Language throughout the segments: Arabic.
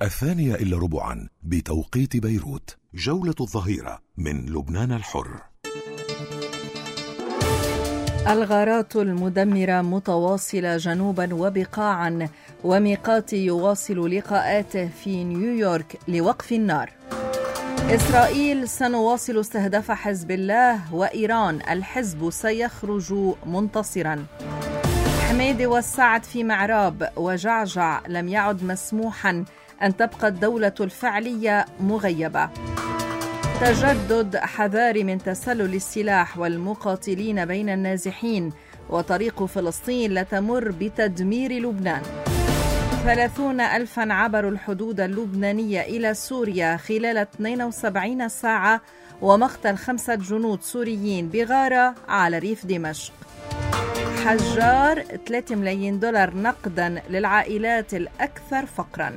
2:45 بتوقيت بيروت. جولة الظهيرة من لبنان الحر. الغارات المدمرة متواصلة جنوبا وبقاعا، وميقاتي يواصل لقاءاته في نيويورك لوقف النار. إسرائيل سنواصل استهداف حزب الله، وإيران الحزب سيخرج منتصرا. حميدي والسعد في معراب، وجعجع لم يعد مسموحا أن تبقى الدولة الفعلية مغيبة. تجدد حذاري من تسلل السلاح والمقاتلين بين النازحين، وطريق فلسطين لا تمر بتدمير لبنان. 30,000 عبروا الحدود اللبنانية إلى سوريا خلال 72 ساعة، ومقتل 5 جنود سوريين بغارة على ريف دمشق. حجار $3 ملايين نقدا للعائلات الأكثر فقراً.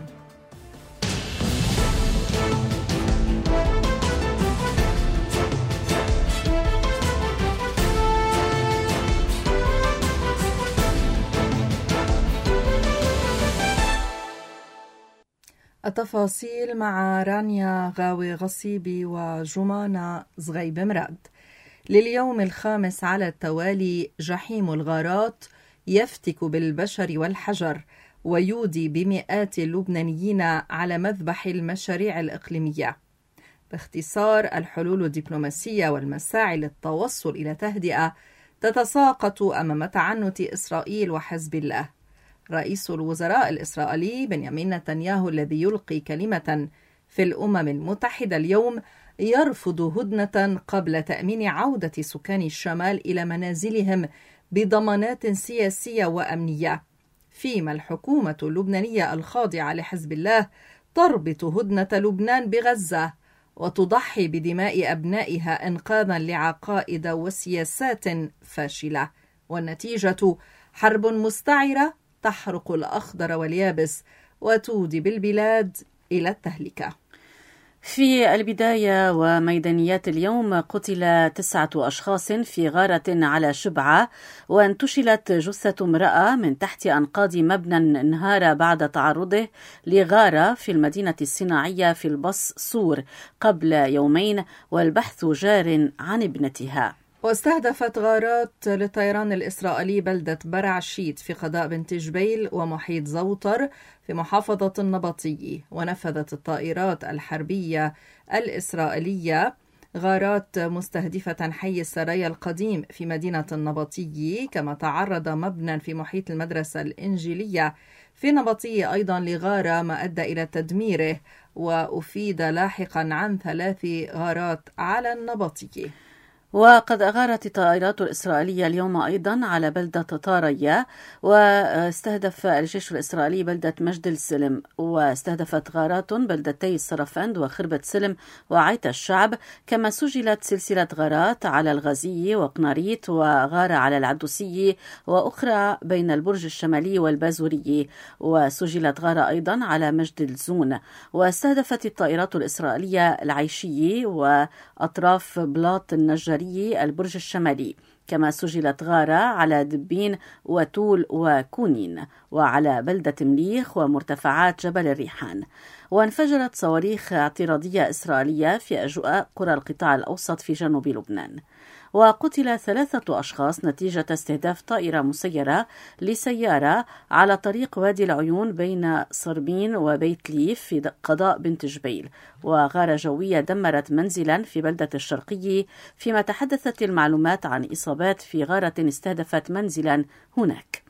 التفاصيل مع رانيا غاوي غصيبي وجمانة زغيب مراد. لليوم الخامس على التوالي جحيم الغارات يفتك بالبشر والحجر، ويودي بمئات اللبنانيين على مذبح المشاريع الإقليمية. باختصار، الحلول الدبلوماسية والمساعي للتوصل إلى تهدئة تتساقط أمام تعنت إسرائيل وحزب الله. رئيس الوزراء الإسرائيلي بنيامين نتنياهو الذي يلقي كلمة في الأمم المتحدة اليوم يرفض هدنة قبل تأمين عودة سكان الشمال إلى منازلهم بضمانات سياسية وأمنية، فيما الحكومة اللبنانية الخاضعة لحزب الله تربط هدنة لبنان بغزة وتضحي بدماء أبنائها إنقاذا لعقائد وسياسات فاشلة، والنتيجة حرب مستعرة تحرق الأخضر واليابس وتودي بالبلاد إلى التهلكة. في البداية وميدانيات اليوم، قتل 9 أشخاص في غارة على شبعة، وانتشلت جثة امرأة من تحت أنقاض مبنى انهار بعد تعرضه لغارة في المدينة الصناعية في البص سور قبل يومين، والبحث جار عن ابنتها. واستهدفت غارات للطيران الإسرائيلي بلدة برعشيت في قضاء بنت جبيل ومحيط زوطر في محافظة النبطية، ونفذت الطائرات الحربية الإسرائيلية غارات مستهدفة حي السرايا القديم في مدينة النبطية، كما تعرض مبنى في محيط المدرسة الإنجيلية في النبطية أيضا لغارة ما أدى إلى تدميره، وأفيد لاحقا عن 3 غارات على النبطية. وقد أغارت الطائرات الإسرائيلية اليوم أيضا على بلدة طارية، واستهدف الجيش الإسرائيلي بلدة مجد السلم، واستهدفت غارات بلدتي الصرفند وخربة سلم وعيت الشعب، كما سجلت سلسلة غارات على الغزية وقناريت، وغارة على العدوسية، وأخرى بين البرج الشمالي والبازورية، وسجلت غارة أيضا على مجد الزون. واستهدفت الطائرات الإسرائيلية العيشية وأطراف بلاط النجار البرج الشمالي، كما سجلت غارة على دبين وتول وكونين، وعلى بلدة مليخ ومرتفعات جبل الريحان. وانفجرت صواريخ اعتراضية إسرائيلية في أجواء قرى القطاع الأوسط في جنوب لبنان. وقتل 3 أشخاص نتيجة استهداف طائرة مسيرة لسيارة على طريق وادي العيون بين صربين وبيت ليف في قضاء بنت جبيل. وغارة جوية دمرت منزلا في بلدة الشرقية، فيما تحدثت المعلومات عن إصابات في غارة استهدفت منزلا هناك.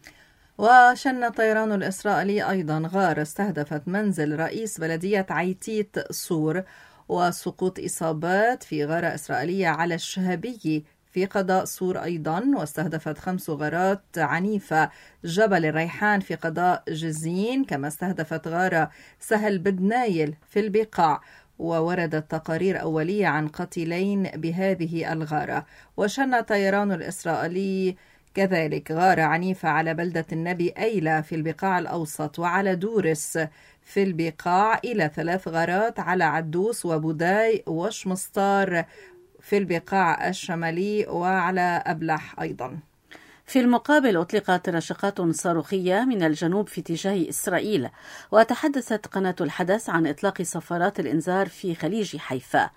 وشن الطيران الإسرائيلي أيضا غارة استهدفت منزل رئيس بلدية عيتيت سور، وسقوط إصابات في غارة إسرائيلية على الشهبية في قضاء سور أيضا، واستهدفت 5 غارات عنيفة جبل الريحان في قضاء جزين، كما استهدفت غارة سهل بدنايل في البقاع، ووردت تقارير أولية عن قتيلين بهذه الغارة. وشن الطيران الإسرائيلي كذلك غارة عنيفة على بلدة النبي أيلة في البقاع الأوسط، وعلى دورس في البقاع، إلى 3 غارات على عدوس وبوداي وشمسطار في البقاع الشمالي، وعلى أبلح أيضا. في المقابل أطلقت رشقات صاروخية من الجنوب في اتجاه إسرائيل، وتحدثت قناة الحدث عن إطلاق صفارات الإنذار في خليج حيفا.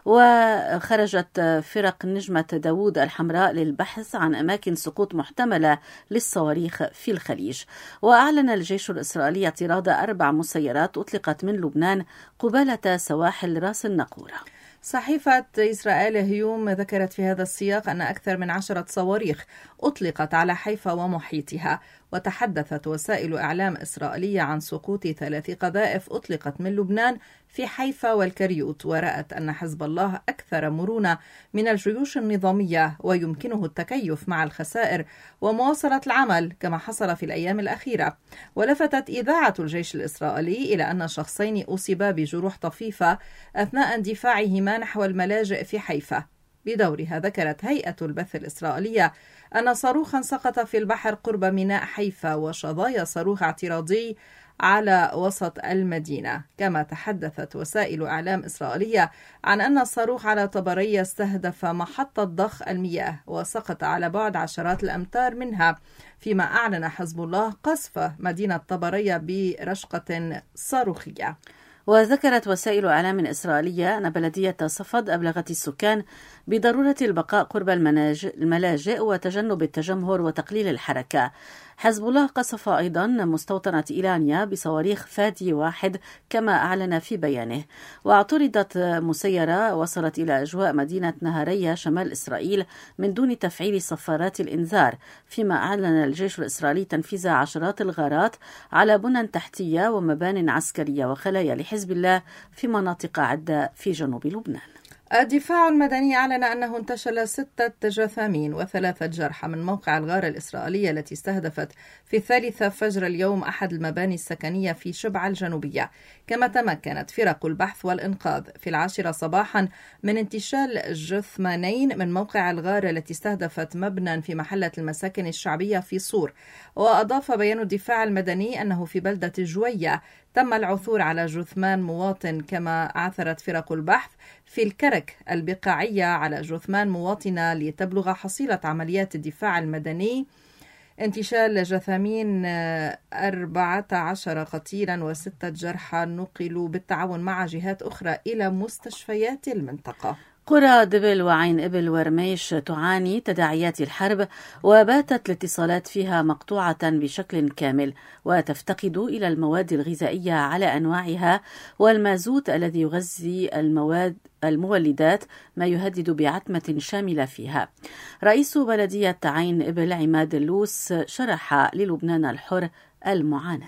وخرجت فرق نجمة داوود الحمراء للبحث عن أماكن سقوط محتملة للصواريخ في الخليج. وأعلن الجيش الإسرائيلي اعتراض 4 مسيرات أطلقت من لبنان قبالة سواحل راس النقورة. صحيفة إسرائيل هيوم ذكرت في هذا السياق أن أكثر من 10 صواريخ أطلقت على حيفا ومحيطها، وتحدثت وسائل إعلام إسرائيلية عن سقوط 3 قذائف أطلقت من لبنان في حيفا والكريوت، ورأت أن حزب الله أكثر مرونة من الجيوش النظامية ويمكنه التكيف مع الخسائر ومواصلة العمل كما حصل في الأيام الأخيرة. ولفتت إذاعة الجيش الإسرائيلي إلى أن شخصين أصيبا بجروح طفيفة أثناء اندفاعهما نحو الملاجئ في حيفا. بدورها ذكرت هيئة البث الإسرائيلية أن صاروخا سقط في البحر قرب ميناء حيفا وشظايا صاروخ اعتراضي على وسط المدينة. كما تحدثت وسائل إعلام إسرائيلية عن أن الصاروخ على طبرية استهدف محطة ضخ المياه وسقط على بعد عشرات الأمتار منها، فيما أعلن حزب الله قصف مدينة طبرية برشقة صاروخية. وذكرت وسائل إعلام إسرائيلية أن بلدية صفد أبلغت السكان بضرورة البقاء قرب الملاجئ وتجنب التجمهر وتقليل الحركة. حزب الله قصف أيضا مستوطنة إيلانيا بصواريخ فادي 1 كما أعلن في بيانه. واعترضت مسيرة وصلت إلى أجواء مدينة نهارية شمال إسرائيل من دون تفعيل صفارات الإنذار، فيما أعلن الجيش الإسرائيلي تنفيذ عشرات الغارات على بنى تحتية ومبان عسكرية وخلايا لحزب الله في مناطق عدة في جنوب لبنان. الدفاع المدني أعلن أنه انتشل 6 جثامين و3 جرحى من موقع الغارة الإسرائيلية التي استهدفت في 3 فجر اليوم أحد المباني السكنية في شبعة الجنوبية. كما تمكنت فرق البحث والإنقاذ في 10 صباحا من انتشال جثمانين من موقع الغارة التي استهدفت مبنى في محلة المساكن الشعبية في صور. وأضاف بيان الدفاع المدني أنه في بلدة جوية تم العثور على جثمان مواطن، كما عثرت فرق البحث في الكرك البقاعية على جثمان مواطنة لتبلغ حصيلة عمليات الدفاع المدني انتشال جثامين 14 قتيلا و6 جرحى نقلوا بالتعاون مع جهات أخرى إلى مستشفيات المنطقة. قرى دبل وعين إبل ورميش تعاني تداعيات الحرب، وباتت الاتصالات فيها مقطوعة بشكل كامل، وتفتقد إلى المواد الغذائية على أنواعها والمازوت الذي يغذي المولدات، ما يهدد بعتمة شاملة فيها. رئيس بلدية عين إبل عماد اللوس شرح للبنان الحر المعاناة.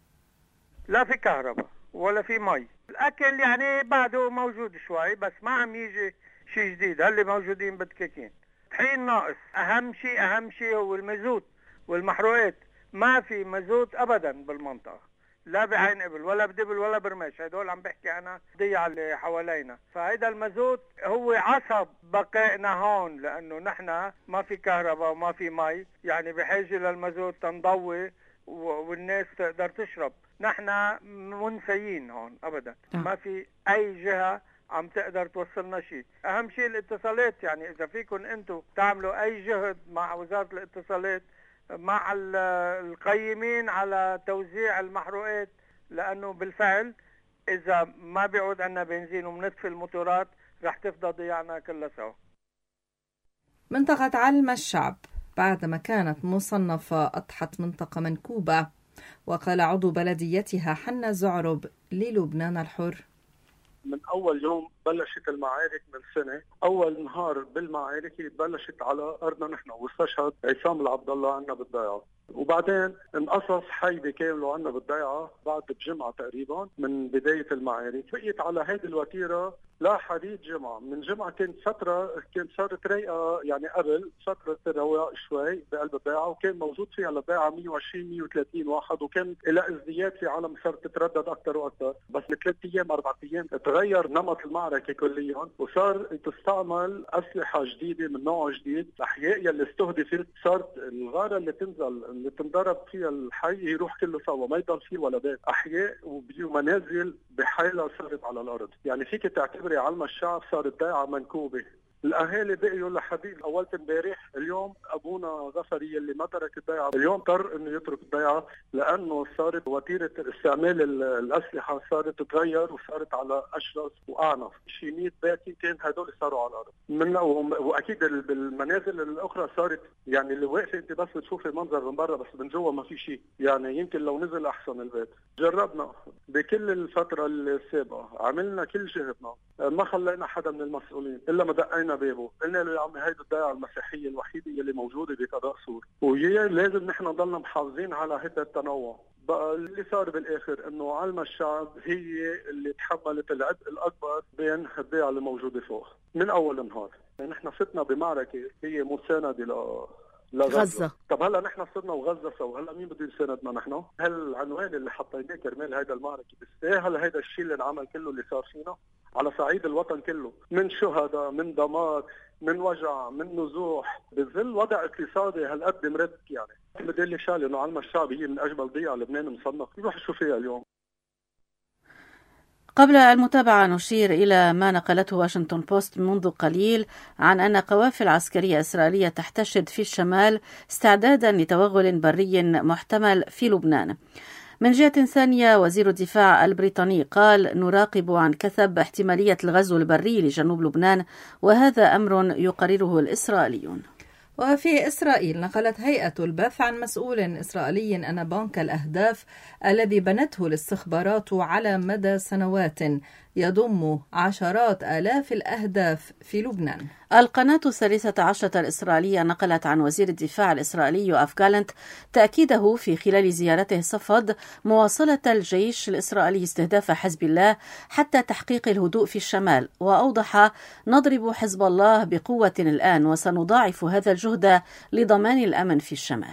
لا في كهرباء ولا في مي، الأكل يعني بعده موجود شوي بس ما عم يجي شيء جديد، هاللي موجودين بدكاكين. طحين ناقص، أهم شيء هو المازوت والمحروقات. ما في مازوت أبدا بالمنطقة، لا بعين إبل ولا بدبل ولا برميش، هدول عم بحكي أنا ضيع اللي حوالينا. فهيدا المازوت هو عصب بقائنا هون، لأنه نحن ما في كهرباء وما في مي، يعني بحاجة للمازوت تنضوي والناس تقدر تشرب. نحن منسيين هون أبدا، ما في أي جهة عم تقدر توصلنا شيء. أهم شيء الاتصالات، يعني إذا فيكم أنتم تعملوا أي جهد مع وزارة الاتصالات مع القيمين على توزيع المحروقات، لأنه بالفعل إذا ما بيعود عنا بنزين ومنطفي الموتورات رح تفضى ضياعنا كلها سوا. منطقة علم الشعب بعدما كانت مصنفة أضحت منطقة منكوبة، وقال عضو بلديتها حنا زعرب للبنان الحر: من أول يوم بلشت المعارك من سنة، أول نهار بالمعارك بلشت على أرضنا نحن، واستشهد عصام العبد الله عنا بالضيعة، وبعدين انقصص حي بكامله عنا بالضيعة بعد بجمعة تقريبا من بداية المعارك. بقيت على هذه الوتيرة لا حديد جمعة. من جمعة كانت فترة كانت صارت رايقة، يعني قبل فترة رواق شوي بقلب الضيعة، وكان موجود فيها للضيعة 120 130 واحد، وكان إلى ازدياد في عالم صارت تتردد أكثر وأكثر. بس ب3 أيام 4 أيام تغير نمط المعركة كليا، وصار تستعمل أسلحة جديدة من نوع جديد. الأحياء يلي استهدفت صارت الغارة اللي تنزل اللي تنضرب فيها الحي يروح كله سوا، ما يضل فيه ولا بيت. أحياء ومنازل بحالها صارت على الأرض. يعني فيك تعتبري علم الشعب صارت ضيعة منكوبة الاهالي بقيوا لحديد اول امبارح. اليوم ابونا غفري اللي ما ترك البيعه اليوم اضطر انه يترك البيعه لانه صارت وتيره استعمال الاسلحه صارت تتغير وصارت على اشرس واعنف. شي 100 بيت يمكن هدول صاروا على الارض واكيد بالمنازل الاخرى صارت يعني اللي واقفه انت بس بتشوفي المنظر من برا بس من جوا ما في شيء. يعني يمكن لو نزل احسن البيت. جربنا بكل الفتره السابقه عملنا كل جهدنا ما خلينا حدا من المسؤولين الا ما دقينا بابه قلنا له يا عمي هيدي الضيعه المسيحيه الوحيده اللي موجوده بقضاء سور وهي لازم نحن نضلنا محافظين على هذا التنوع. بقى اللي صار بالاخر انه علم الشعب هي اللي تحملت العبء الاكبر بين الضيعه اللي موجوده فوق من اول النهار. يعني نحن فتنا بمعركه هي مسانده لغزة. طب هلا نحن صرنا وغزة سوا، هلا مين بده يساندنا نحن؟ هالعنوان اللي حطيناه كرمال هيدا المعركة بيستاهل هيدا الشيء اللي انعمل كله اللي صار فينا على صعيد الوطن كله، من شهداء، من دمار، من وجع، من نزوح، بظل وضع اقتصادي هالقد مرتب. يعني بدي لي شغله انه علم الشعب هي من اجمل ضيعة لبنان مصنف، روح شوف فيها اليوم. قبل المتابعة نشير إلى ما نقلته واشنطن بوست منذ قليل عن أن قوافل عسكرية إسرائيلية تحتشد في الشمال استعدادا لتوغل بري محتمل في لبنان. من جهة ثانية وزير الدفاع البريطاني قال نراقب عن كثب احتمالية الغزو البري لجنوب لبنان وهذا أمر يقرره الإسرائيليون. وفي إسرائيل نقلت هيئة البث عن مسؤول إسرائيلي أن بنك الأهداف الذي بنته الاستخبارات على مدى سنوات يضم عشرات آلاف الأهداف في لبنان. القناة 13 الإسرائيلية نقلت عن وزير الدفاع الإسرائيلي يوآف جالنت تأكيده في خلال زيارته صفد مواصلة الجيش الإسرائيلي استهداف حزب الله حتى تحقيق الهدوء في الشمال، وأوضح نضرب حزب الله بقوة الآن وسنضاعف هذا الجهد لضمان الأمن في الشمال.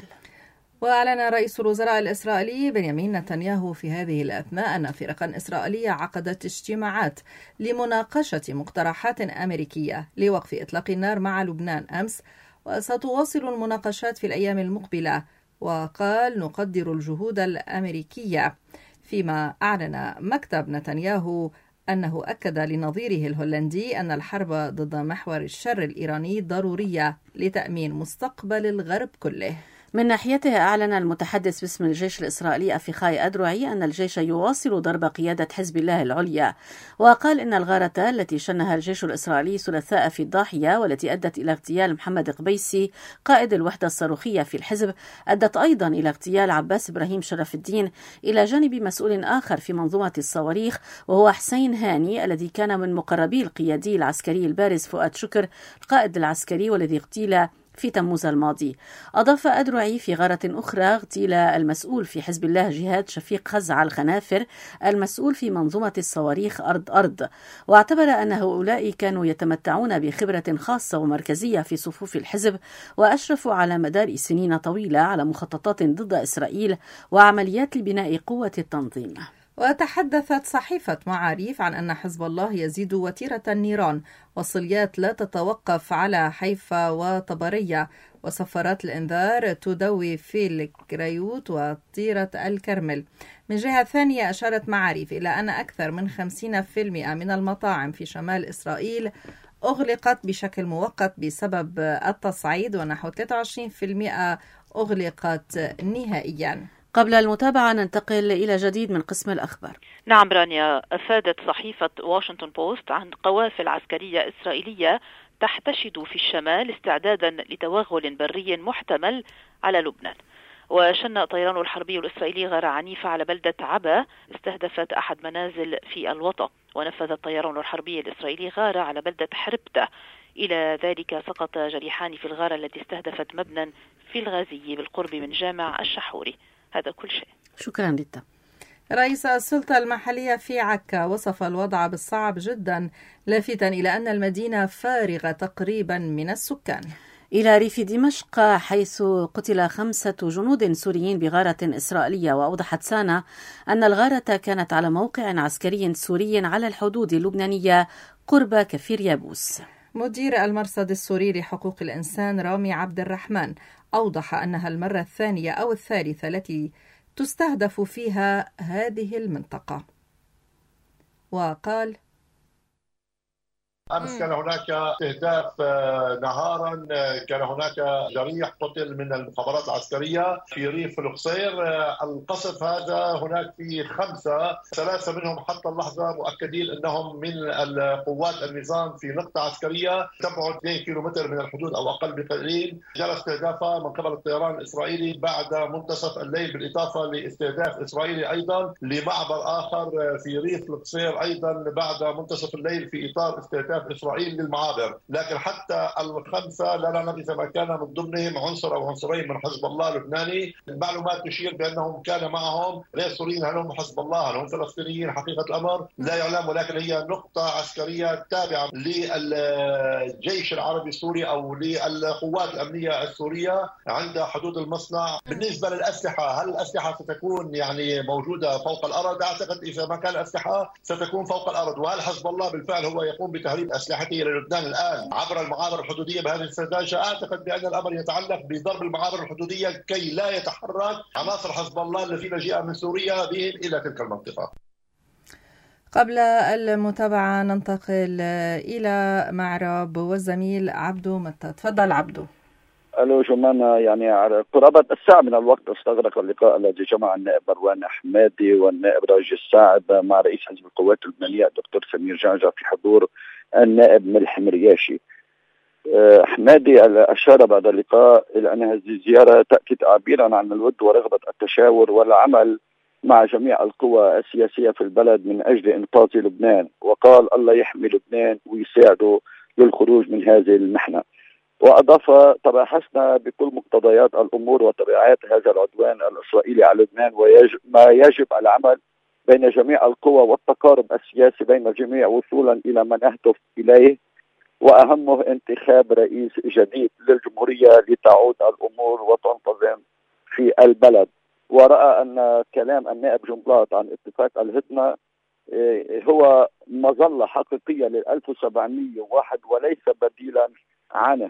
وأعلن رئيس الوزراء الإسرائيلي بنيامين نتنياهو في هذه الأثناء أن فرقا إسرائيلية عقدت اجتماعات لمناقشة مقترحات أمريكية لوقف إطلاق النار مع لبنان أمس، وستواصل المناقشات في الأيام المقبلة. وقال نقدر الجهود الأمريكية. فيما أعلن مكتب نتنياهو أنه أكد لنظيره الهولندي أن الحرب ضد محور الشر الإيراني ضرورية لتأمين مستقبل الغرب كله. من ناحيته أعلن المتحدث باسم الجيش الإسرائيلي أفيخاي أدروعي أن الجيش يواصل ضرب قيادة حزب الله العليا، وقال إن الغارة التي شنها الجيش الإسرائيلي ثلاثاء في الضاحية والتي أدت إلى اغتيال محمد قبيسي قائد الوحدة الصاروخية في الحزب أدت أيضا إلى اغتيال عباس إبراهيم شرف الدين إلى جانب مسؤول آخر في منظومة الصواريخ وهو حسين هاني الذي كان من مقربي القيادي العسكري البارز فؤاد شكر القائد العسكري والذي اغتيل في تموز الماضي. أضاف أدروعي في غارة أخرى اغتيل المسؤول في حزب الله جهاد شفيق خزع الخنافر المسؤول في منظومة الصواريخ أرض، واعتبر أن هؤلاء كانوا يتمتعون بخبرة خاصة ومركزية في صفوف الحزب وأشرفوا على مدار سنين طويلة على مخططات ضد إسرائيل وعمليات لبناء قوة التنظيم. وتحدثت صحيفة معاريف عن أن حزب الله يزيد وتيرة النيران والصليات لا تتوقف على حيفا وطبرية، وسفارات الإنذار تدوي في الكريوت وطيرة الكرمل. من جهة ثانية أشارت معاريف إلى أن أكثر من 50% من المطاعم في شمال إسرائيل أغلقت بشكل مؤقت بسبب التصعيد، ونحو 23% أغلقت نهائياً. قبل المتابعة ننتقل إلى جديد من قسم الأخبار. نعم رانيا، أفادت صحيفة واشنطن بوست عن قوافل عسكرية إسرائيلية تحتشد في الشمال استعدادا لتوغل بري محتمل على لبنان. وشن الطيران الحربي الإسرائيلي غارة عنيفة على بلدة عبا استهدفت أحد منازل في الوطا، ونفذ الطيران الحربي الإسرائيلي غارة على بلدة حربتة. إلى ذلك سقط جريحان في الغارة التي استهدفت مبنى في الغازي بالقرب من جامع الشحوري. هذا كل شيء. شكرا ريتا. رئيس السلطة المحلية في عكا وصف الوضع بالصعب جدا، لافتا إلى أن المدينة فارغة تقريبا من السكان. إلى ريف دمشق حيث قتل 5 جنود سوريين بغارة إسرائيلية، وأوضحت سانا أن الغارة كانت على موقع عسكري سوري على الحدود اللبنانية قرب كفير يابوس. مدير المرصد السوري لحقوق الإنسان رامي عبد الرحمن أوضح أنها المرة الثانية أو الثالثة التي تستهدف فيها هذه المنطقة، وقال أمس كان هناك استهداف نهارا، كان هناك جريح قتل من المخابرات العسكرية في ريف القصير. القصف هذا هناك في 5، 3 منهم حتى اللحظة مؤكدين أنهم من القوات النظام في نقطة عسكرية تبعد 2 كيلومتر من الحدود أو أقل بقليل. جرى استهدافها من قبل الطيران الإسرائيلي بعد منتصف الليل، بالإضافة لاستهداف إسرائيلي أيضا لمعبر آخر في ريف القصير أيضا بعد منتصف الليل في إطار استهداف إسرائيل للمعابر. لكن حتى ال5 لا نعلم إذا ما كان من ضمنهم عنصر أو عنصرين من حزب الله اللبناني. المعلومات تشير بأنهم كان معهم غير سوريين، هل هم حزب الله هل هم فلسطينيين، حقيقة الأمر لا يعلم، ولكن هي نقطة عسكرية تابعة للجيش العربي السوري أو للقوات الأمنية السورية عند حدود المصنع. بالنسبة للأسلحة، هل الأسلحة ستكون يعني موجودة فوق الأرض؟ أعتقد إذا ما كان الأسلحة ستكون فوق الأرض. وهل حزب الله بالفعل هو يقوم بتهريب أسلحته إلى لبنان الآن عبر المعابر الحدودية بهذه السذاجة؟ أعتقد بأن الأمر يتعلق بضرب المعابر الحدودية كي لا يتحرك عناصر حزب الله الذين جاء من سوريا بهم إلى تلك المنطقة. قبل المتابعة ننتقل إلى معرب والزميل عبدو متى. تفضل عبدو. الو جمانة، يعني على قرابة الساعة من الوقت استغرق اللقاء الذي جمع النائب مروان حمادي والنائب راجي الساعد مع رئيس حزب القوات اللبنانية الدكتور سمير جعجع في حضور النائب ملحم مرياشي. حمادي أشار بعد اللقاء إلى أن هذه الزيارة تأتي تعبيرا عن الود ورغبة التشاور والعمل مع جميع القوى السياسية في البلد من أجل إنقاذ لبنان، وقال الله يحمي لبنان ويساعده للخروج من هذه المحنة. وأضاف: تباحثنا بكل مقتضيات الأمور وتبعات هذا العدوان الإسرائيلي على لبنان، وما يجب العمل بين جميع القوى والتقارب السياسي بين الجميع وصولا إلى ما نهدف إليه، وأهمه انتخاب رئيس جديد للجمهورية لتعود الأمور وتنتظم في البلد. ورأى أن كلام النائب جنبلاط عن اتفاق الهدنة هو مظلة حقيقية لل1701 وليس بديلا عنه.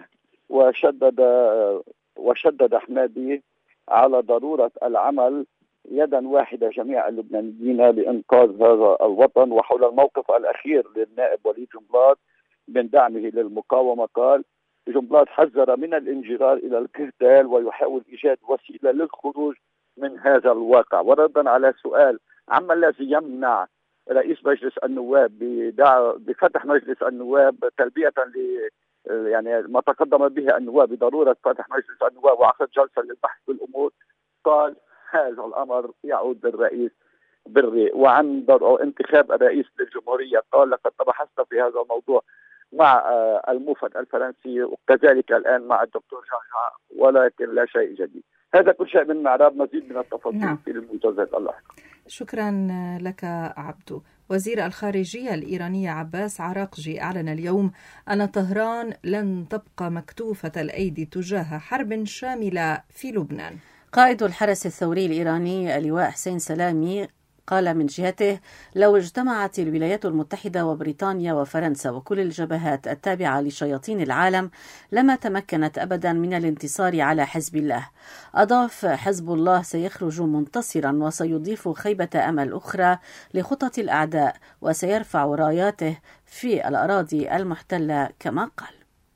وشدد حمادي على ضرورة العمل يدا واحدة جميع اللبنانيين لإنقاذ هذا الوطن. وحول الموقف الأخير للنائب وليد جنبلاط من دعمه للمقاومة، قال: جنبلاط حذر من الانجرار إلى القتال ويحاول إيجاد وسيلة للخروج من هذا الواقع. وردا على سؤال عما الذي يمنع رئيس مجلس النواب بفتح مجلس النواب تلبية يعني ما تقدم به النواب بضرورة فتح مجلس النواب وعقد جلسة للبحث بالأمور، قال: هذا الأمر يعود للرئيس بري. وعن انتخاب الرئيس للجمهورية، قال: لقد تبحثت في هذا الموضوع مع الموفد الفرنسي وكذلك الآن مع الدكتور جعجع ولكن لا شيء جديد. هذا كل شيء من معراب، مزيد من التفاصيل في المنتديات اللاحقة. شكرا لك عبدو. وزير الخارجية الإيراني عباس عراقجي أعلن اليوم أن طهران لن تبقى مكتوفة الأيدي تجاه حرب شاملة في لبنان. قائد الحرس الثوري الإيراني اللواء حسين سلامي قال من جهته: لو اجتمعت الولايات المتحدة وبريطانيا وفرنسا وكل الجبهات التابعة لشياطين العالم لما تمكنت أبدا من الانتصار على حزب الله. أضاف: حزب الله سيخرج منتصرا وسيضيف خيبة أمل أخرى لخطط الأعداء وسيرفع راياته في الأراضي المحتلة كما قال.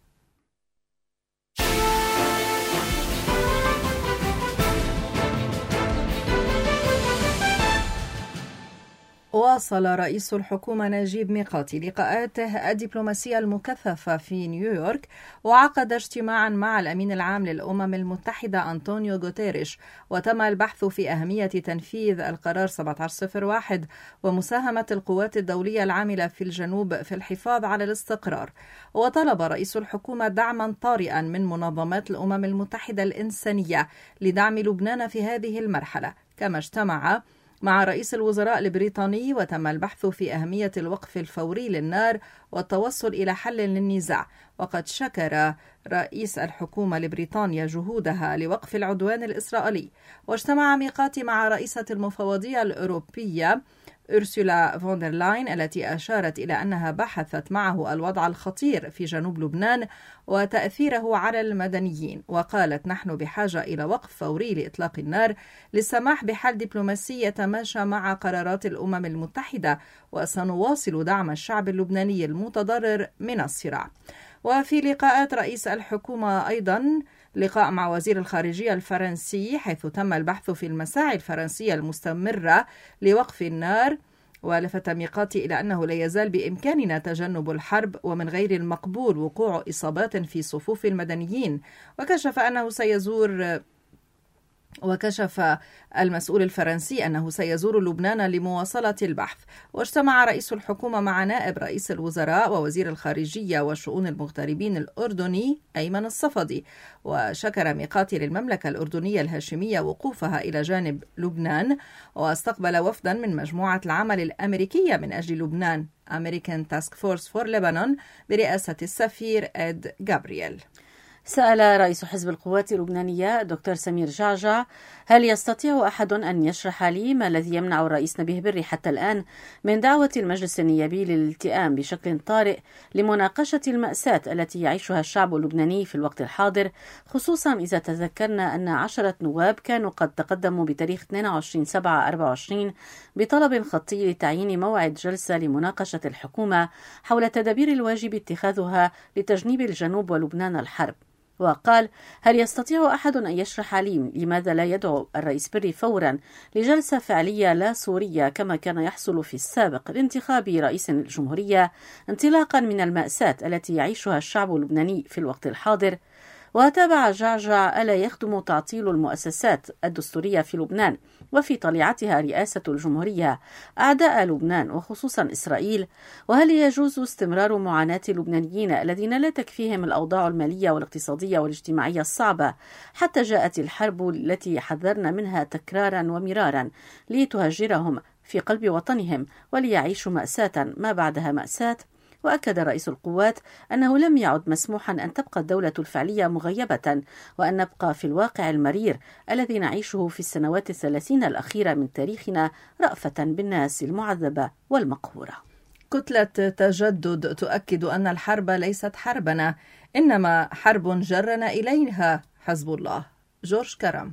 واصل رئيس الحكومة نجيب ميقاتي لقاءاته الدبلوماسية المكثفة في نيويورك، وعقد اجتماعا مع الأمين العام للأمم المتحدة أنطونيو غوتيريش، وتم البحث في أهمية تنفيذ القرار 1701 ومساهمة القوات الدولية العاملة في الجنوب في الحفاظ على الاستقرار. وطلب رئيس الحكومة دعما طارئا من منظمات الأمم المتحدة الإنسانية لدعم لبنان في هذه المرحلة. كما اجتمع مع رئيس الوزراء البريطاني وتم البحث في أهمية الوقف الفوري للنار والتوصل إلى حل للنزاع. وقد شكر رئيس الحكومة لبريطانيا جهودها لوقف العدوان الإسرائيلي. واجتمع ميقاتي مع رئيسة المفوضية الأوروبية أورسولا فوندرلاين التي أشارت إلى أنها بحثت معه الوضع الخطير في جنوب لبنان وتأثيره على المدنيين، وقالت: نحن بحاجة إلى وقف فوري لإطلاق النار للسماح بحل دبلوماسي يتماشى مع قرارات الأمم المتحدة، وسنواصل دعم الشعب اللبناني المتضرر من الصراع. وفي لقاءات رئيس الحكومة أيضا لقاء مع وزير الخارجية الفرنسي، حيث تم البحث في المساعي الفرنسية المستمرة لوقف النار، ولفت ميقاتي إلى أنه لا يزال بإمكاننا تجنب الحرب، ومن غير المقبول وقوع إصابات في صفوف المدنيين. وكشف المسؤول الفرنسي أنه سيزور لبنان لمواصلة البحث. واجتمع رئيس الحكومة مع نائب رئيس الوزراء ووزير الخارجية وشؤون المغتربين الأردني أيمن الصفدي، وشكر ميقاتي للمملكة الأردنية الهاشمية وقوفها إلى جانب لبنان، واستقبل وفدا من مجموعة العمل الأمريكية من أجل لبنان American Task Force for Lebanon برئاسة السفير إد جابرييل. سأل رئيس حزب القوات اللبنانية دكتور سمير جعجع: هل يستطيع أحد أن يشرح لي ما الذي يمنع الرئيس نبيه بري حتى الآن من دعوة المجلس النيابي للالتئام بشكل طارئ لمناقشة المأساة التي يعيشها الشعب اللبناني في الوقت الحاضر، خصوصا إذا تذكرنا أن 10 نواب كانوا قد تقدموا بتاريخ 22/7/24 بطلب خطي لتعيين موعد جلسة لمناقشة الحكومة حول تدابير الواجب اتخاذها لتجنيب الجنوب ولبنان الحرب. وقال: هل يستطيع أحد أن يشرح لي لماذا لا يدعو الرئيس بري فورا لجلسة فعلية لا صورية كما كان يحصل في السابق لانتخاب رئيس الجمهورية، انطلاقا من المأساة التي يعيشها الشعب اللبناني في الوقت الحاضر؟ وتابع جعجع: ألا يخدم تعطيل المؤسسات الدستورية في لبنان وفي طليعتها رئاسة الجمهورية أعداء لبنان وخصوصا إسرائيل؟ وهل يجوز استمرار معاناة اللبنانيين الذين لا تكفيهم الأوضاع المالية والاقتصادية والاجتماعية الصعبة حتى جاءت الحرب التي حذرنا منها تكرارا ومرارا لتهجرهم في قلب وطنهم وليعيشوا مأساة ما بعدها مأساة؟ وأكد رئيس القوات أنه لم يعد مسموحا أن تبقى الدولة الفعلية مغيبة، وأن نبقى في الواقع المرير الذي نعيشه في السنوات 30 الأخيرة من تاريخنا رأفة بالناس المعذبة والمقهورة. كتلة تجدد تؤكد أن الحرب ليست حربنا، إنما حرب جرنا إليها حزب الله. جورج كرم.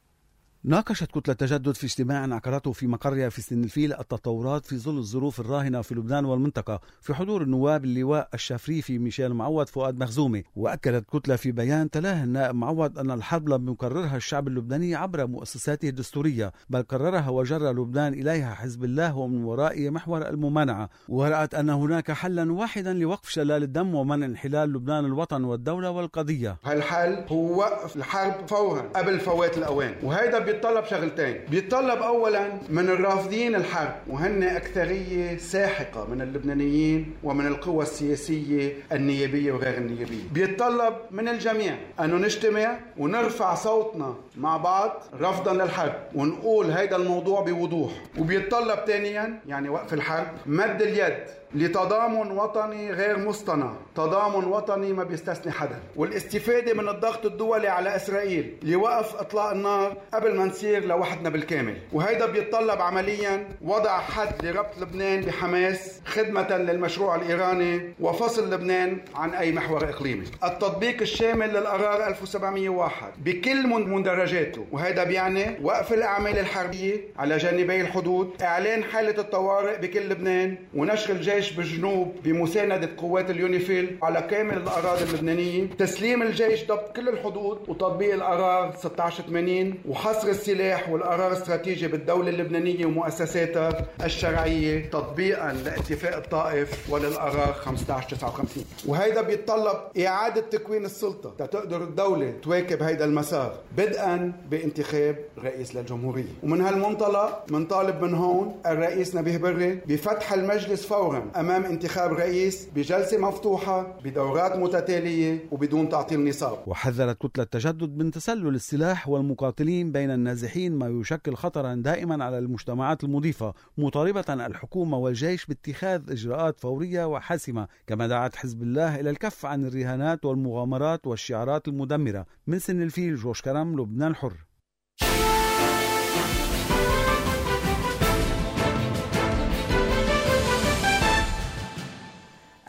ناقشت كتلة تجدد في اجتماع عقدته في مقرها في سن الفيل التطورات في ظل الظروف الراهنة في لبنان والمنطقة في حضور النواب اللواء الشافريفي ميشيل معوض فؤاد مخزومي. وأكدت كتلة في بيان تلاه النائب معوض أن الحرب لم يقررها الشعب اللبناني عبر مؤسساته الدستورية، بل قررها وجر لبنان إليها حزب الله ومن ورائه محور الممانعة، ورأت أن هناك حلا واحدا لوقف شلال الدم ومنع انحلال لبنان الوطن والدولة والقضية. هالحل هو وقف الحرب فورا قبل فوات الأوان، وهذا بيتطلب شغلتين. بيتطلب أولا من الرافضين الحرب، وهن أكثرية ساحقة من اللبنانيين ومن القوى السياسية النيابية وغير النيابية، بيتطلب من الجميع أنه نجتمع ونرفع صوتنا مع بعض رفضا للحرب ونقول هيدا الموضوع بوضوح. وبيتطلب ثانيا يعني وقف الحرب مد اليد لتضامن وطني غير مصطنع، تضامن وطني ما بيستثني حدا، والاستفادة من الضغط الدولي على إسرائيل لوقف إطلاق النار قبل ما نصير لوحدنا بالكامل. وهيدا بيتطلب عمليا وضع حد لربط لبنان بحماس خدمة للمشروع الإيراني وفصل لبنان عن أي محور إقليمي. التطبيق الشامل للقرار 1701 بكل مندرجاته، وهذا بيعني وقف الأعمال الحربية على جانبي الحدود، إعلان حالة الطوارئ بكل لبنان، ونشر الجيش بالجنوب بمساندة قوات اليونيفيل على كامل الأراضي اللبنانية، تسليم الجيش ضبط كل الحدود وتطبيق القرار 1680 وحصر السلاح والقرار الاستراتيجي بالدولة اللبنانية ومؤسساتها الشرعية تطبيقا لاتفاق الطائف وللقرار 1559. وهيدا بيتطلب إعادة تكوين السلطة تقدر الدولة تواكب هيدا المسار بدءا بانتخاب رئيس للجمهورية. ومن هالمنطلق منطالب من هون الرئيس نبيه بري بفتح المجلس فورا أمام انتخاب رئيس بجلسة مفتوحة بدورات متتالية وبدون تعطيل نصاب. وحذرت كتلة تجدد من تسلل السلاح والمقاتلين بين النازحين ما يشكل خطرا دائما على المجتمعات المضيفة، مطالبة الحكومة والجيش باتخاذ إجراءات فورية وحاسمة، كما دعت حزب الله إلى الكف عن الرهانات والمغامرات والشعارات المدمرة. من سن الفيل، جورج كرم، لبنان حر.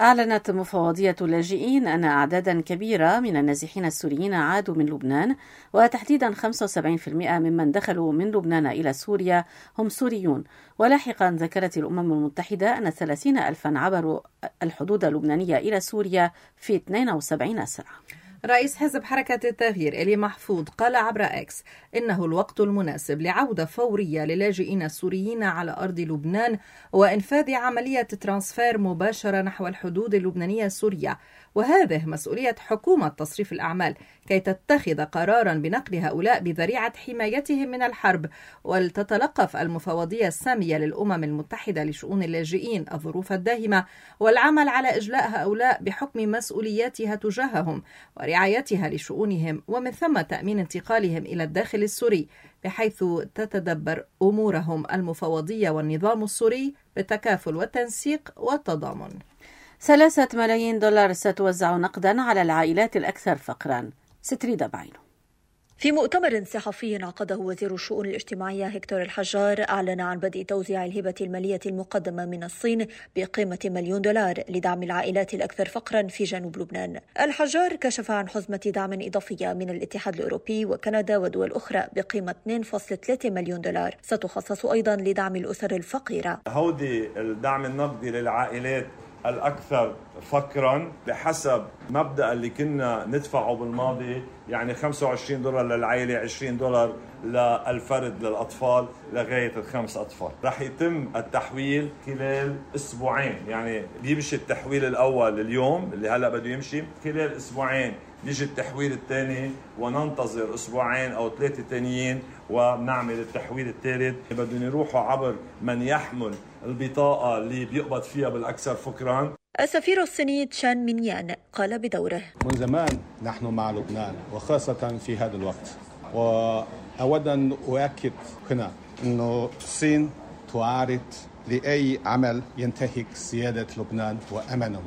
أعلنت مفوضية اللاجئين أن أعدادا كبيرة من النازحين السوريين عادوا من لبنان، وتحديدا 75% ممن دخلوا من لبنان إلى سوريا هم سوريون. ولاحقا ذكرت الأمم المتحدة أن 30,000 عبروا الحدود اللبنانية إلى سوريا في 72 ساعة. رئيس حزب حركة التغيير إلي محفوظ قال عبر إكس إنه الوقت المناسب لعودة فورية للاجئين السوريين على أرض لبنان وإنفاذ عملية ترانسفير مباشرة نحو الحدود اللبنانية السورية، وهذه مسؤولية حكومة تصريف الأعمال كي تتخذ قرارا بنقل هؤلاء بذريعة حمايتهم من الحرب. ولتتلقف المفوضية السامية للأمم المتحدة لشؤون اللاجئين الظروف الداهمة والعمل على إجلاء هؤلاء بحكم مسؤولياتها تجاههم ورعايتها لشؤونهم، ومن ثم تأمين انتقالهم إلى الداخل السوري، بحيث تتدبر أمورهم المفوضية والنظام السوري بالتكافل والتنسيق والتضامن. 3 ملايين دولار ستوزع نقدا على العائلات الأكثر فقرا. ستريدة بعينه. في مؤتمر صحفي عقده وزير الشؤون الاجتماعية هكتور الحجار، أعلن عن بدء توزيع الهبة المالية المقدمة من الصين بقيمة $1,000,000 لدعم العائلات الأكثر فقرا في جنوب لبنان. الحجار كشف عن حزمة دعم إضافية من الاتحاد الأوروبي وكندا ودول أخرى بقيمة $2.3 مليون ستخصص أيضا لدعم الأسر الفقيرة. هودي الدعم النقدي للعائلات الأكثر فقرا بحسب مبدأ اللي كنا ندفعه بالماضي، يعني $25 للعائلة، $20 للفرد للأطفال لغاية 5 أطفال. رح يتم التحويل خلال أسبوعين، يعني بيمشي التحويل الأول اليوم اللي هلأ بده يمشي، خلال أسبوعين بيجي التحويل الثاني، وننتظر أسبوعين أو 3 تانيين ونعمل التحويل الثالث. بدهم يروحوا عبر من يحمل البطاقة اللي بيقبض فيها بالأكثر فقرا. السفير الصيني تشان مينيان قال بدوره: من زمان نحن مع لبنان وخاصة في هذا الوقت، وأود أن أؤكد هنا أنه الصين تعارض لأي عمل ينتهك سيادة لبنان وأمنه،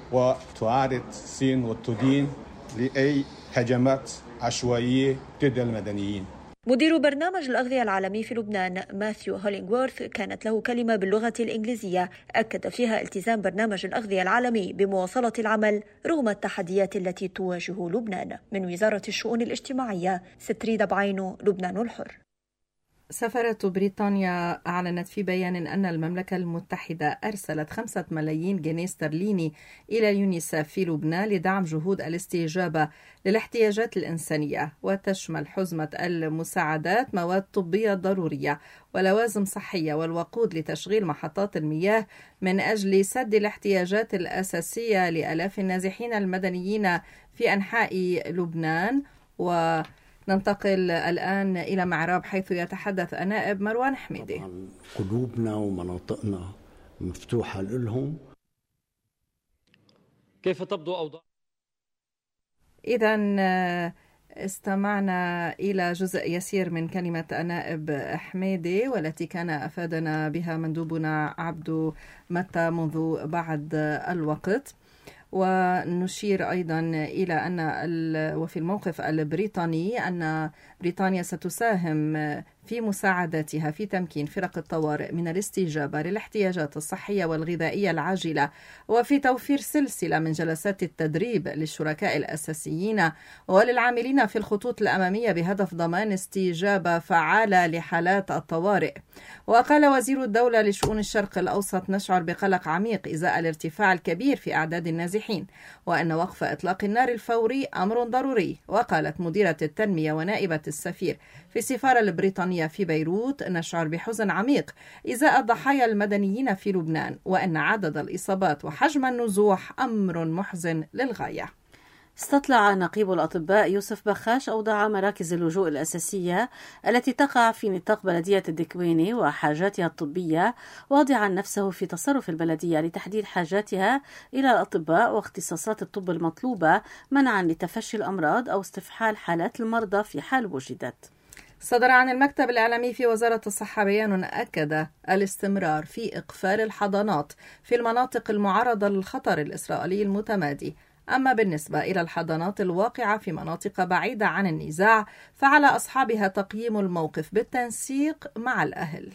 وتعارض الصين وتدين لأي هجمات عشوائية ضد المدنيين. مدير برنامج الأغذية العالمي في لبنان ماثيو هولينغورث كانت له كلمة باللغة الإنجليزية أكد فيها التزام برنامج الأغذية العالمي بمواصلة العمل رغم التحديات التي تواجه لبنان. من وزارة الشؤون الاجتماعية، ستريدة بعينه، لبنان الحر. سفارة بريطانيا أعلنت في بيان أن المملكة المتحدة أرسلت 5 ملايين جنيه استرليني إلى يونيسف في لبنان لدعم جهود الاستجابة للاحتياجات الإنسانية، وتشمل حزمة المساعدات، مواد طبية ضرورية ولوازم صحية والوقود لتشغيل محطات المياه من أجل سد الاحتياجات الأساسية لآلاف النازحين المدنيين في أنحاء لبنان. ننتقل الآن إلى معراب حيث يتحدث النائب مروان حميدي. قلوبنا ومناطقنا مفتوحة لهم. كيف تبدو أوضاع؟ إذن استمعنا إلى جزء يسير من كلمة النائب حميدي، والتي كان أفادنا بها مندوبنا عبدو متى منذ بعض الوقت. ونشير أيضا إلى أن وفي الموقف البريطاني أن بريطانيا ستساهم في مساعدتها في تمكين فرق الطوارئ من الاستجابة للاحتياجات الصحية والغذائية العاجلة، وفي توفير سلسلة من جلسات التدريب للشركاء الأساسيين وللعاملين في الخطوط الأمامية بهدف ضمان استجابة فعالة لحالات الطوارئ. وقال وزير الدولة لشؤون الشرق الأوسط: نشعر بقلق عميق إزاء الارتفاع الكبير في أعداد النازحين، وأن وقف إطلاق النار الفوري أمر ضروري. وقالت مديرة التنمية ونائبة السفير في السفارة البريطانية في بيروت: نشعر بحزن عميق إزاء الضحايا المدنيين في لبنان، وأن عدد الإصابات وحجم النزوح أمر محزن للغاية. استطلع نقيب الأطباء يوسف بخاش أوضاع مراكز اللجوء الأساسية التي تقع في نطاق بلدية الدكويني وحاجاتها الطبية، واضعا نفسه في تصرف البلدية لتحديد حاجاتها إلى الأطباء واختصاصات الطب المطلوبة منعا لتفشي الأمراض أو استفحال حالات المرضى في حال وجدت. صدر عن المكتب الإعلامي في وزارة الصحة بيان أكد الاستمرار في إقفال الحضانات في المناطق المعرضة للخطر الإسرائيلي المتمادي. أما بالنسبة إلى الحضانات الواقعة في مناطق بعيدة عن النزاع، فعلى أصحابها تقييم الموقف بالتنسيق مع الأهل.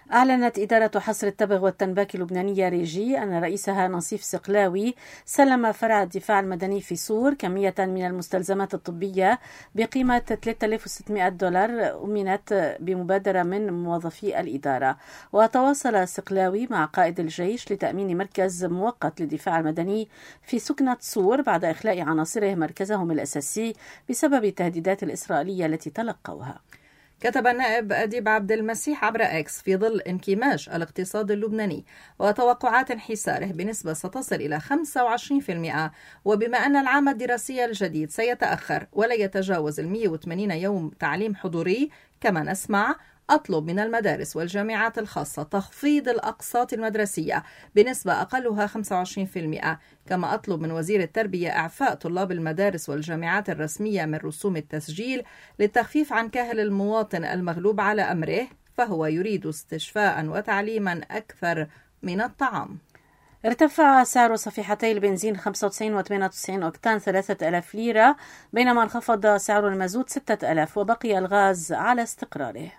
أعلنت إدارة حصر التبغ والتنباك اللبنانية ريجي أن رئيسها نصيف سقلاوي سلم فرع الدفاع المدني في صور كمية من المستلزمات الطبية بقيمة $3600 أمنت بمبادرة من موظفي الإدارة. وتواصل سقلاوي مع قائد الجيش لتأمين مركز مؤقت للدفاع المدني في سكنة صور بعد إخلاء عناصره مركزهم الأساسي بسبب التهديدات الإسرائيلية التي تلقوها. كتب النائب أديب عبد المسيح عبر إكس في ظل انكماش الاقتصاد اللبناني وتوقعات انحساره بنسبة ستصل إلى 25%، وبما أن العام الدراسي الجديد سيتأخر ولا يتجاوز 180 يوم تعليم حضوري، كما نسمع أطلب من المدارس والجامعات الخاصة تخفيض الأقساط المدرسية بنسبة أقلها 25%، كما أطلب من وزير التربية إعفاء طلاب المدارس والجامعات الرسمية من رسوم التسجيل للتخفيف عن كاهل المواطن المغلوب على أمره، فهو يريد استشفاء وتعليما أكثر من الطعام. ارتفع سعر صفيحتي البنزين 95 و98 أوكتان 3000 ليرة، بينما انخفض سعر المازوت 6000، وبقي الغاز على استقراره.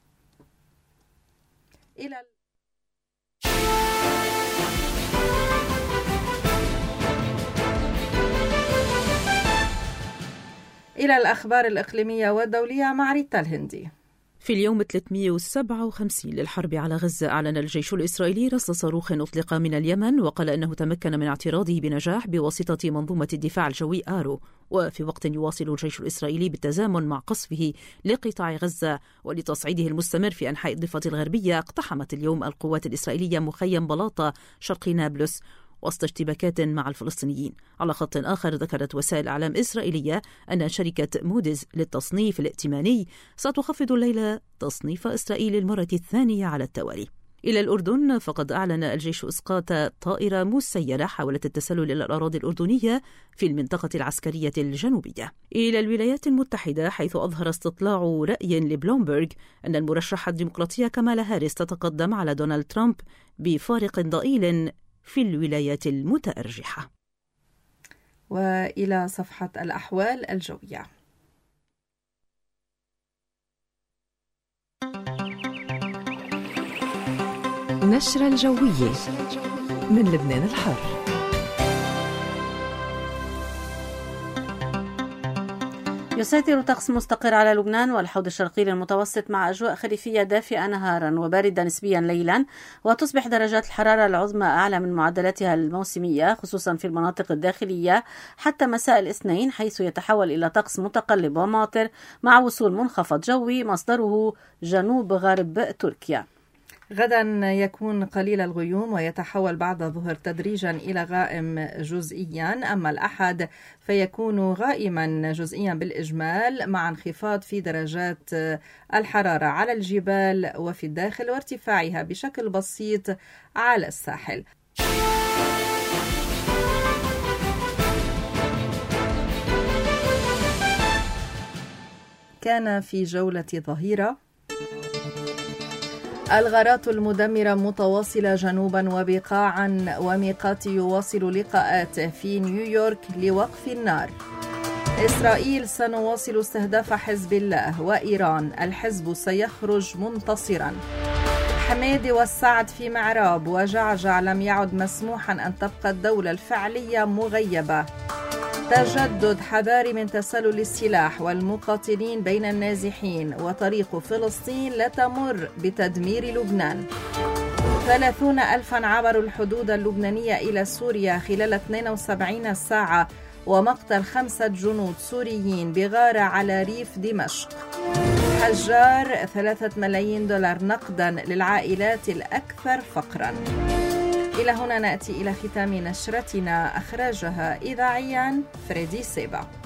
إلى الأخبار الإقليمية والدولية مع ريتا الهندي. في اليوم 357 للحرب على غزة، أعلن الجيش الإسرائيلي رصد صاروخ أطلق من اليمن، وقال أنه تمكن من اعتراضه بنجاح بواسطة منظومة الدفاع الجوي آرو. وفي وقت يواصل الجيش الإسرائيلي بالتزامن مع قصفه لقطاع غزة ولتصعيده المستمر في أنحاء الضفة الغربية، اقتحمت اليوم القوات الإسرائيلية مخيم بلاطة شرق نابلس وسط اشتباكات مع الفلسطينيين. على خط آخر، ذكرت وسائل إعلام إسرائيلية أن شركة موديز للتصنيف الائتماني ستخفض الليلة تصنيف إسرائيل للمرة الثانية على التوالي. إلى الأردن، فقد أعلن الجيش إسقاط طائرة مسيرة حاولت التسلل إلى الأراضي الأردنية في المنطقة العسكرية الجنوبية. إلى الولايات المتحدة، حيث أظهر استطلاع رأي لبلومبرغ أن المرشحة الديمقراطية كمالا هاريس تتقدم على دونالد ترامب بفارق ضئيل في الولايات المتأرجحة. وإلى صفحة الأحوال الجوية. نشرة الجوية من لبنان الحر. يسيطر طقس مستقر على لبنان والحوض الشرقي المتوسط مع أجواء خريفية دافئة نهارا وباردة نسبيا ليلا، وتصبح درجات الحرارة العظمى أعلى من معدلاتها الموسمية خصوصا في المناطق الداخلية حتى مساء الاثنين، حيث يتحول إلى طقس متقلب وماطر مع وصول منخفض جوي مصدره جنوب غرب تركيا. غدا يكون قليل الغيوم ويتحول بعد الظهر تدريجا إلى غائم جزئيا، أما الأحد فيكون غائما جزئيا بالإجمال مع انخفاض في درجات الحرارة على الجبال وفي الداخل وارتفاعها بشكل بسيط على الساحل. كان في جولة ظهيرة الغارات المدمرة متواصلة جنوبا وبقاعا، وميقات يواصل لقاءات في نيويورك لوقف النار. إسرائيل سنواصل استهداف حزب الله، وإيران الحزب سيخرج منتصرا. حميدي والسعد في معراب، وجعجع لم يعد مسموحا أن تبقى الدولة الفعلية مغيبة. تجدد حذاري من تسلل السلاح والمقاتلين بين النازحين، وطريق فلسطين لا تمر بتدمير لبنان. 30,000 عبروا الحدود اللبنانية إلى سوريا خلال 72 ساعة، ومقتل 5 جنود سوريين بغارة على ريف دمشق. حجار $3 ملايين نقدا للعائلات الأكثر فقرا. إلى هنا نأتي إلى ختام نشرتنا، أخرجها إذاعيا فريدي سيبا.